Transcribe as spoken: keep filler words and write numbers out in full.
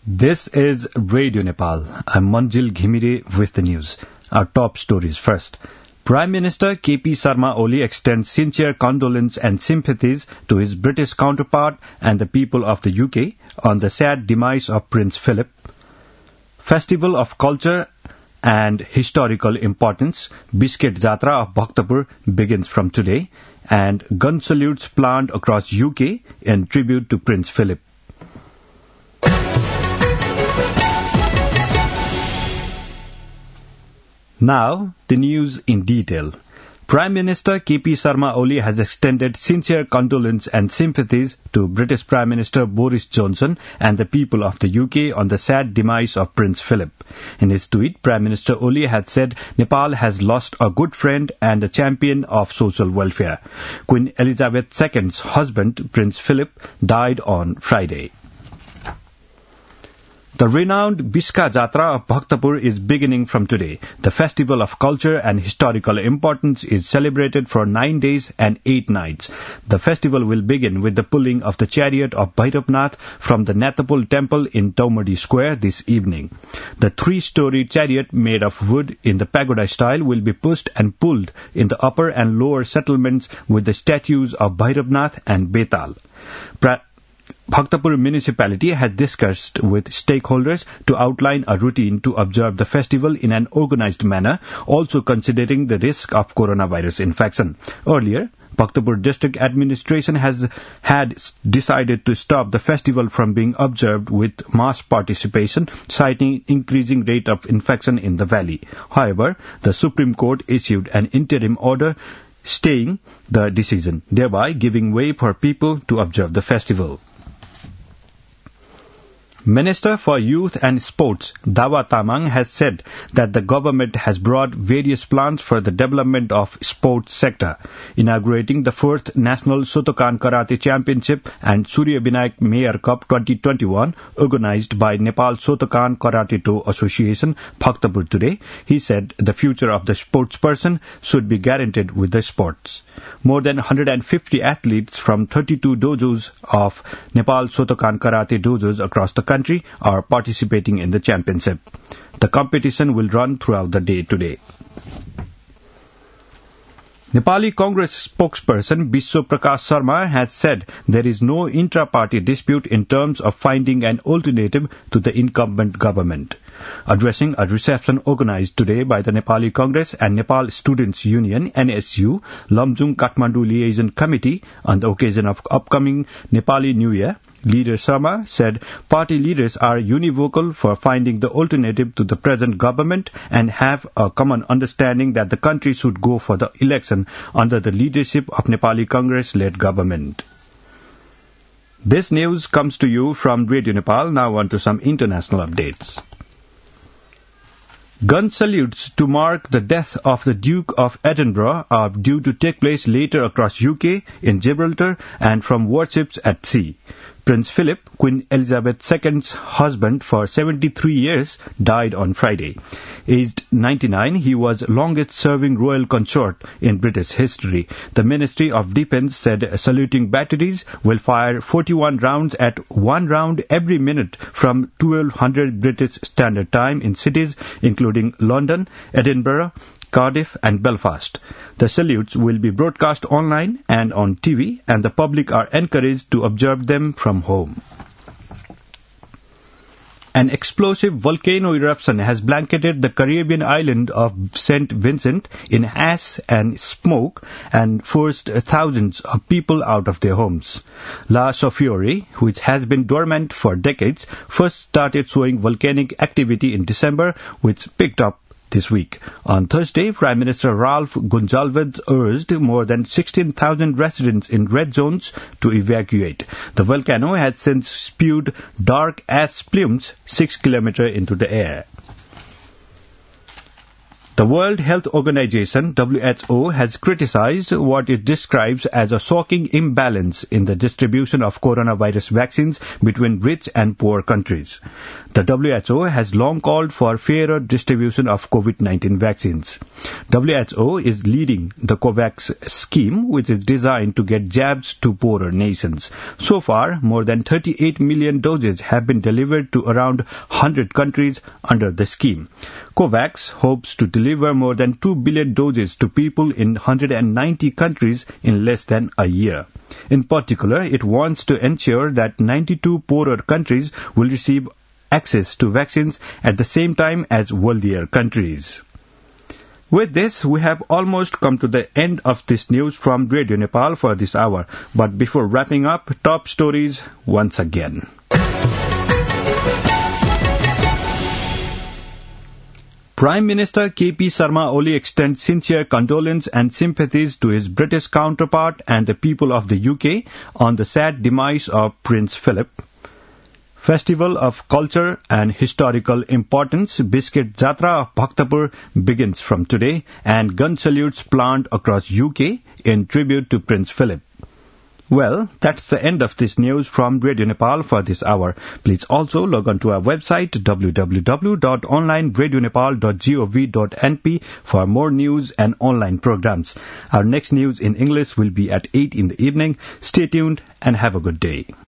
This is Radio Nepal. I'm Manjil Ghimire with the news. Our top stories first. Prime Minister K P Sharma Oli extends sincere condolence and sympathies to his British counterpart and the people of the U K on the sad demise of Prince Philip. Festival of Culture and Historical Importance, Biscuit Jatra of Bhaktapur begins from today, and gun salutes planned across U K in tribute to Prince Philip. Now, the news in detail. Prime Minister K P Sharma Oli has extended sincere condolence and sympathies to British Prime Minister Boris Johnson and the people of the U K on the sad demise of Prince Philip. In his tweet, Prime Minister Oli had said Nepal has lost a good friend and a champion of social welfare. Queen Elizabeth the Second's husband, Prince Philip, died on Friday. The renowned Biska Jatra of Bhaktapur is beginning from today. The festival of culture and historical importance is celebrated for nine days and eight nights. The festival will begin with the pulling of the chariot of Bhairavnath from the Nathapul temple in Taumadi Square this evening. The three-story chariot made of wood in the pagoda style will be pushed and pulled in the upper and lower settlements with the statues of Bhairavnath and Betal. Pra- Bhaktapur municipality has discussed with stakeholders to outline a routine to observe the festival in an organized manner, also considering the risk of coronavirus infection. Earlier, Bhaktapur district administration has had decided to stop the festival from being observed with mass participation, citing increasing rate of infection in the valley. However, the Supreme Court issued an interim order staying the decision, thereby giving way for people to observe the festival. Minister for Youth and Sports, Dawa Tamang, has said that the government has brought various plans for the development of sports sector, inaugurating the fourth National Sotokan Karate Championship and Surya Binayak Mayor Cup twenty twenty-one, organized by Nepal Sotokan Karate Do Association, Bhaktapur today. He said the future of the sports person should be guaranteed with the sports. More than one hundred fifty athletes from thirty-two dojos of Nepal Sotokan Karate dojos across the country are participating in the championship. The competition will run throughout the day today. Nepali Congress spokesperson Biswa Prakash Sharma has said there is no intra-party dispute in terms of finding an alternative to the incumbent government. Addressing a reception organized today by the Nepali Congress and Nepal Students Union N S U Lamjung Kathmandu Liaison Committee on the occasion of upcoming Nepali New Year, Leader Sharma said party leaders are univocal for finding the alternative to the present government and have a common understanding that the country should go for the election under the leadership of Nepali Congress-led government. This news comes to you from Radio Nepal. Now on to some international updates. Gun salutes to mark the death of the Duke of Edinburgh are due to take place later across U K, in Gibraltar, and from warships at sea. Prince Philip, Queen Elizabeth the Second's husband for seventy-three years, died on Friday. Aged ninety-nine, he was longest-serving royal consort in British history. The Ministry of Defence said saluting batteries will fire forty-one rounds at one round every minute from twelve hundred British Standard Time in cities including London, Edinburgh, Cardiff and Belfast. The salutes will be broadcast online and on T V, and the public are encouraged to observe them from home. An explosive volcano eruption has blanketed the Caribbean island of Saint Vincent in ash and smoke and forced thousands of people out of their homes. La Sofiore, which has been dormant for decades, first started showing volcanic activity in December, which picked up this week. On Thursday, Prime Minister Ralph Gonsalves urged more than sixteen thousand residents in red zones to evacuate. The volcano has since spewed dark ash plumes six kilometers into the air. The World Health Organization, W H O, has criticized what it describes as a shocking imbalance in the distribution of coronavirus vaccines between rich and poor countries. The W H O has long called for fairer distribution of COVID nineteen vaccines. W H O is leading the COVAX scheme, which is designed to get jabs to poorer nations. So far, more than thirty-eight million doses have been delivered to around one hundred countries under the scheme. COVAX hopes to deliver more than two billion doses to people in one hundred ninety countries in less than a year. In particular, it wants to ensure that ninety-two poorer countries will receive access to vaccines at the same time as wealthier countries. With this, we have almost come to the end of this news from Radio Nepal for this hour. But before wrapping up, top stories once again. Prime Minister K P Sharma Oli extends sincere condolence and sympathies to his British counterpart and the people of the U K on the sad demise of Prince Philip. Festival of Culture and Historical Importance, Biscuit Jatra of Bhaktapur begins from today, and gun salutes planned across U K in tribute to Prince Philip. Well, that's the end of this news from Radio Nepal for this hour. Please also log on to our website w w w dot online radio nepal dot gov dot n p for more news and online programs. Our next news in English will be at eight in the evening. Stay tuned and have a good day.